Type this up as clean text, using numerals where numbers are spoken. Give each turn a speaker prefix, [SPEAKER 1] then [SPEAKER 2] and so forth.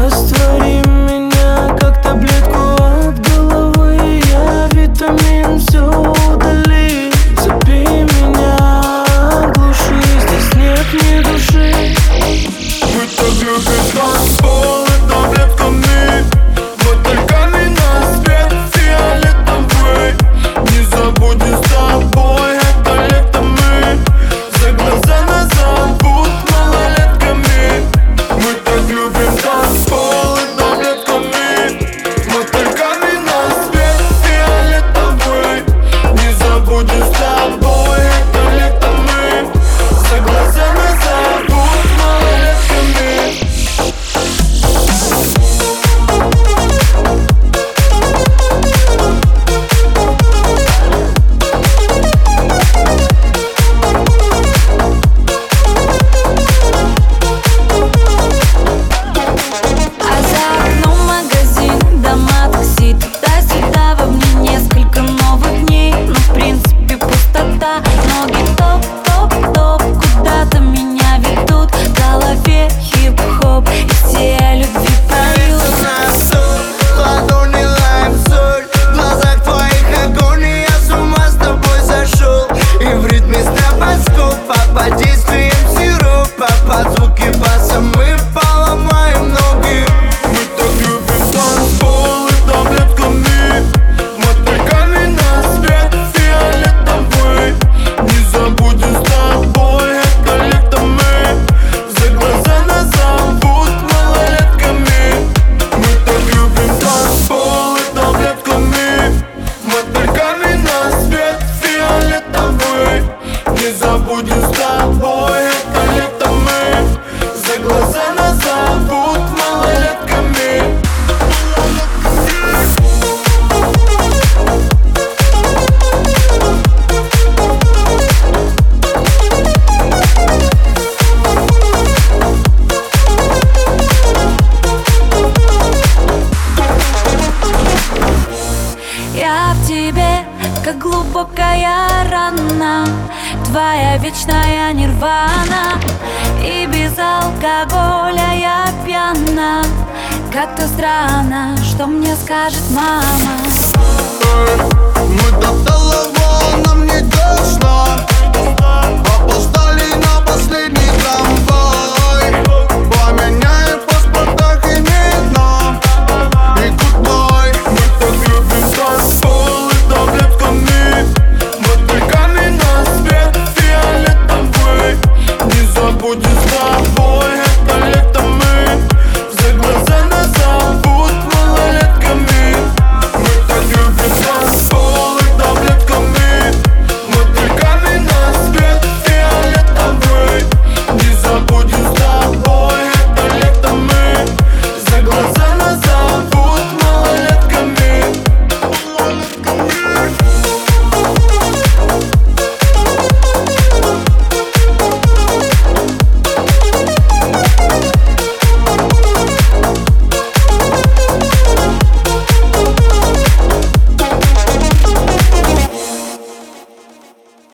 [SPEAKER 1] Раствори меня, как таблетку от головы. Я витамин, все удали. Забей меня, глуши, здесь нет ни души.
[SPEAKER 2] Мы так любим танцполы таблетками. Вот только меня свет фиолетовый. Не забудем с тобой это лето мы. За глаза нас зовут малолетками. Мы так любим танцполы таблетками. Вот только меня свет фиолетовый. Не забудем с тобой это лето мы. За глаза нас зовут малолетками.
[SPEAKER 3] А за окном магазин, дома, такси, туда-сюда. Во мне несколько новых дней, но в принципе пустота. Ноги топ-топ-топ, куда-то меня ведут. В голове хип-хоп, и все о любви поют.
[SPEAKER 4] Ладони лайм-соль, в глазах твоих огонь, и я с ума с тобой зашел. И в ритме стробоскопа, под действием сиропа, под звуки баса мы поломаем ноги.
[SPEAKER 2] Мы так любим танцполы таблетками. Вот только меня свет фиолетовый. Не забудем с тобой это лето мы. За глаза нас зовут малолетками. Мы так любим танцполы таблетками. Вот только меня свет фиолетовый. Не забудем с тобой это лето мы. За глаза нас зовут малолетками.
[SPEAKER 3] Я в тебе, как глубокая рана, твоя вечная нирвана. И без алкоголя я пьяна. Как-то странно, что мне скажет мама.
[SPEAKER 4] Мы до талого, нам не тошно. Опоздали на последний трамвай. Поменяем в паспортах имена и гудбай.
[SPEAKER 2] Мы так любим танцполы таблетками. Вот только меня свет фиолетовый. Не забудем с тобой